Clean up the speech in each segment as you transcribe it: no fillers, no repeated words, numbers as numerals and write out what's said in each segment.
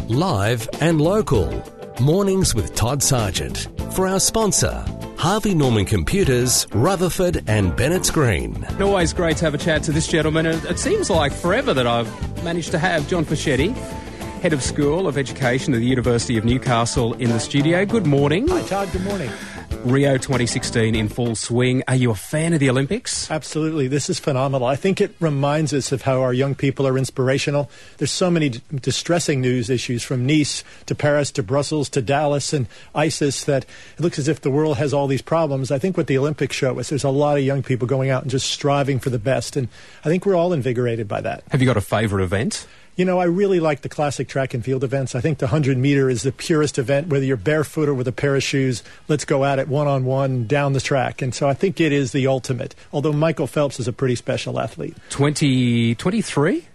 Live and local. Mornings with Todd Sargent. For our sponsor, Harvey Norman Computers, Rutherford and Bennett's Green. Always great to have a chat to this gentleman. It seems like forever that I've managed to have John Fischetti, Head of School of Education at the University of Newcastle, in the studio. Good morning. Hi, Todd. Good morning. Rio 2016 in full swing. Are you a fan of the Olympics? Absolutely. This is phenomenal. I think it reminds us of how our young people are inspirational. There's so many distressing news issues from Nice to Paris to Brussels to Dallas and ISIS that it looks as if the world has all these problems. I think what the Olympics show us, there's a lot of young people going out and just striving for the best, and I think we're all invigorated by that. Have you got a favourite event? You know, I really like the classic track and field events. I think the 100-meter is the purest event, whether you're barefoot or with a pair of shoes. Let's go at it one-on-one down the track. And so I think it is the ultimate, although Michael Phelps is a pretty special athlete. 23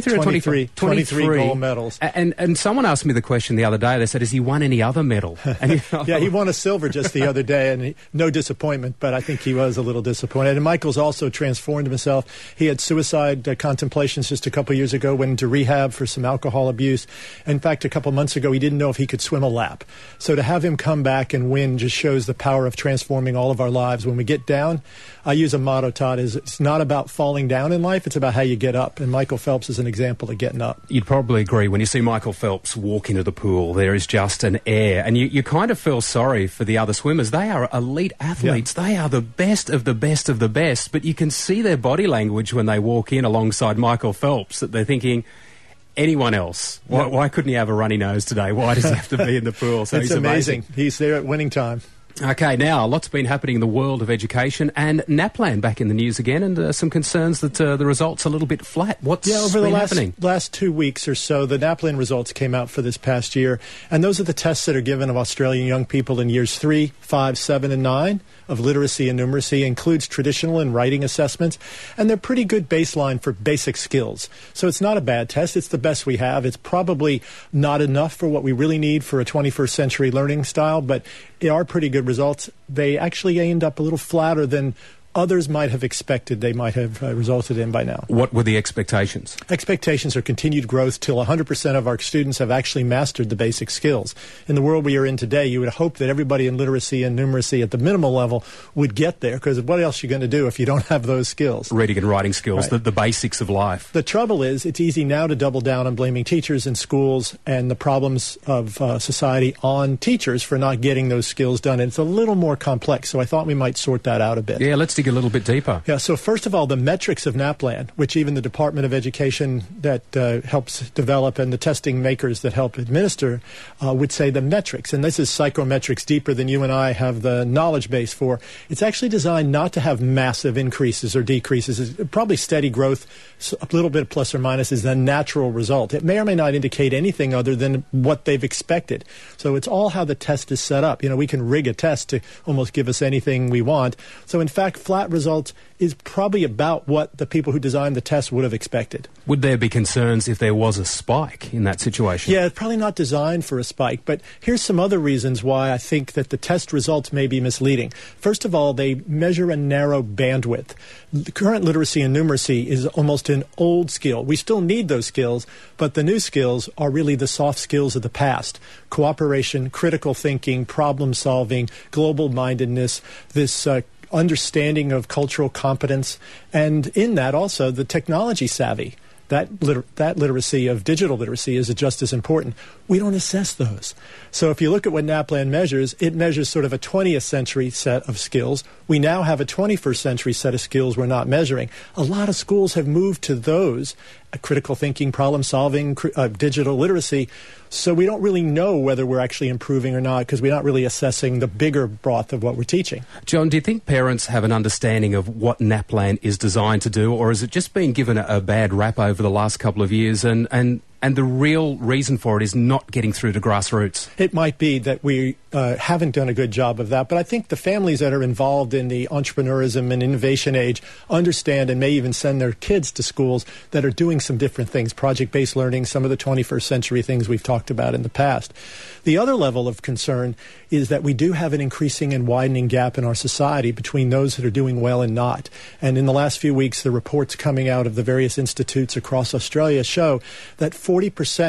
gold medals. And someone asked me the question the other day. They said, has he won any other medal? And, yeah, he won a silver just the other day, and no disappointment, but I think he was a little disappointed. And Michael's also transformed himself. He had suicide contemplations just a couple years ago, went into rehab for some alcohol abuse. In fact, a couple months ago, he didn't know if he could swim a lap. So to have him come back and win just shows the power of transforming all of our lives. When we get down, I use a motto, Todd, is it's not about falling down in life, it's about how you get up. And Michael Phelps is an example of getting up. You'd probably agree when you see Michael Phelps walk into the pool, there is just an air, and you kind of feel sorry for the other swimmers. They are elite athletes. Yeah. They are the best of the best of the best, but you can see their body language when they walk in alongside Michael Phelps that they're thinking, anyone else, why couldn't he have a runny nose today? Why does he have to be in the pool? So it's amazing. He's there at winning time. Okay, now, lots been happening in the world of education, and NAPLAN back in the news again, and some concerns that the results are a little bit flat. What's over been the happening? last 2 weeks or so, the NAPLAN results came out for this past year, and those are the tests that are given of Australian young people in years 3, 5, 7, and 9 of literacy and numeracy. Includes traditional and writing assessments, and they're pretty good baseline for basic skills. So it's not a bad test. It's the best we have. It's probably not enough for what we really need for a 21st century learning style, but they are pretty good results. They actually end up a little flatter than others might have expected they might have resulted in by now. What were the expectations? Expectations are continued growth till 100% of our students have actually mastered the basic skills. In the world we are in today, you would hope that everybody in literacy and numeracy at the minimal level would get there, because what else are you going to do if you don't have those skills? Reading and writing skills, right. the basics of life. The trouble is, it's easy now to double down on blaming teachers and schools and the problems of society on teachers for not getting those skills done. And it's a little more complex, so I thought we might sort that out a bit. Yeah, let's dig a little bit deeper. Yeah, so first of all, the metrics of NAPLAN, which even the Department of Education that helps develop and the testing makers that help administer would say the metrics, and this is psychometrics deeper than you and I have the knowledge base for. It's actually designed not to have massive increases or decreases. It's probably steady growth, so a little bit plus or minus is the natural result. It may or may not indicate anything other than what they've expected. So it's all how the test is set up. You know, we can rig a test to almost give us anything we want. So in fact, flat results is probably about what the people who designed the test would have expected. Would there be concerns if there was a spike in that situation? Yeah, it's probably not designed for a spike, but here's some other reasons why I think that the test results may be misleading. First of all, they measure a narrow bandwidth. The current literacy and numeracy is almost an old skill. We still need those skills, but the new skills are really the soft skills of the past. Cooperation, critical thinking, problem solving, global mindedness, this understanding of cultural competence, and in that also the technology savvy. That literacy of digital literacy is just as important. We don't assess those. So if you look at what NAPLAN measures, it measures sort of a 20th century set of skills. We now have a 21st century set of skills we're not measuring. A lot of schools have moved to those, critical thinking, problem solving, digital literacy. So we don't really know whether we're actually improving or not, because we're not really assessing the bigger broth of what we're teaching. John, do you think parents have an understanding of what NAPLAN is designed to do, or has it just been given a bad rap over the last couple of years and the real reason for it is not getting through to grassroots? It might be that we haven't done a good job of that, but I think the families that are involved in the entrepreneurism and innovation age understand and may even send their kids to schools that are doing some different things, project-based learning, some of the 21st century things we've talked about in the past. The other level of concern is that we do have an increasing and widening gap in our society between those that are doing well and not. And in the last few weeks, the reports coming out of the various institutes across Australia show that 40%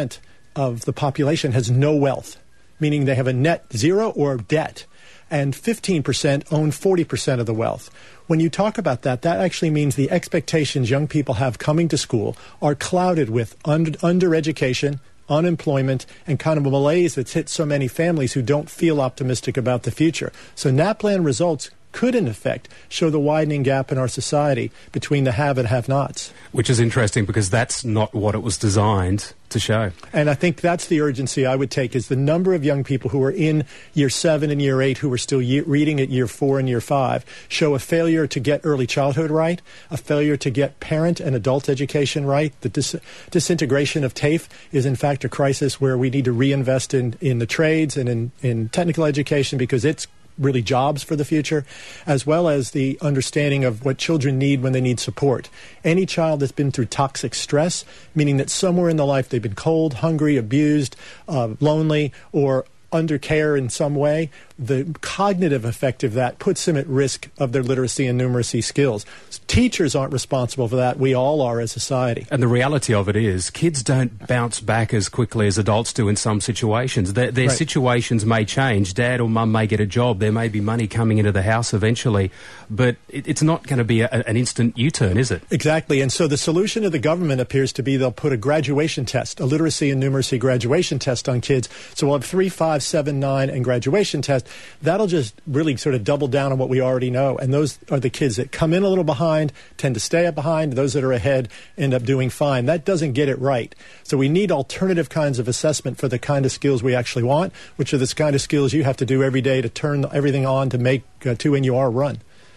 of the population has no wealth, meaning they have a net zero or debt, and 15% own 40% of the wealth. When you talk about that, that actually means the expectations young people have coming to school are clouded with undereducation, unemployment, and kind of a malaise that's hit so many families who don't feel optimistic about the future. So NAPLAN results could, in effect, show the widening gap in our society between the have and have-nots. Which is interesting because that's not what it was designed to show. And I think that's the urgency I would take, is the number of young people who are in year 7 and year 8 who are still reading at year 4 and year 5 show a failure to get early childhood right, a failure to get parent and adult education right. The disintegration of TAFE is, in fact, a crisis where we need to reinvest in the trades and in technical education, because it's really jobs for the future, as well as the understanding of what children need when they need support. Any child that's been through toxic stress, meaning that somewhere in their life they've been cold, hungry, abused, lonely, or under care in some way, the cognitive effect of that puts them at risk of their literacy and numeracy skills. Teachers aren't responsible for that. We all are as society. And the reality of it is kids don't bounce back as quickly as adults do in some situations. Their Right. situations may change. Dad or mum may get a job. There may be money coming into the house eventually. But it's not going to be an instant U-turn, is it? Exactly. And so the solution of the government appears to be they'll put a graduation test, a literacy and numeracy graduation test on kids. So we'll have 3, 5, 7, 9, and graduation test. That'll just really sort of double down on what we already know. And those are the kids that come in a little behind, tend to stay up behind. Those that are ahead end up doing fine. That doesn't get it right. So we need alternative kinds of assessment for the kind of skills we actually want, which are the kind of skills you have to do every day to turn everything on to make 2NUR run.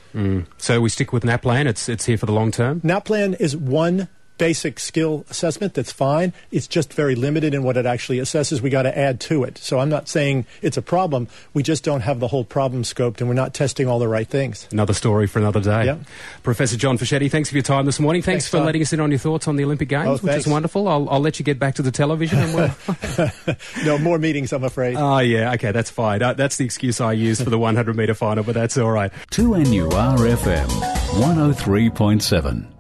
So we stick with NAPLAN. It's here for the long term? NAPLAN is one basic skill assessment that's fine. It's just very limited in what it actually assesses. We got to add to it. So I'm not saying it's a problem. We just don't have the whole problem scoped, and we're not testing all the right things. Another story for another day. Yep. Professor John Fischetti, thanks for your time this morning. Thanks for Todd. letting us in on your thoughts on the Olympic Games, which is wonderful. I'll let you get back to the television. And we'll No more meetings, I'm afraid. Oh, yeah, okay, that's fine. That's the excuse I use for the 100-metre final, but that's all right. 2NUR FM 103.7.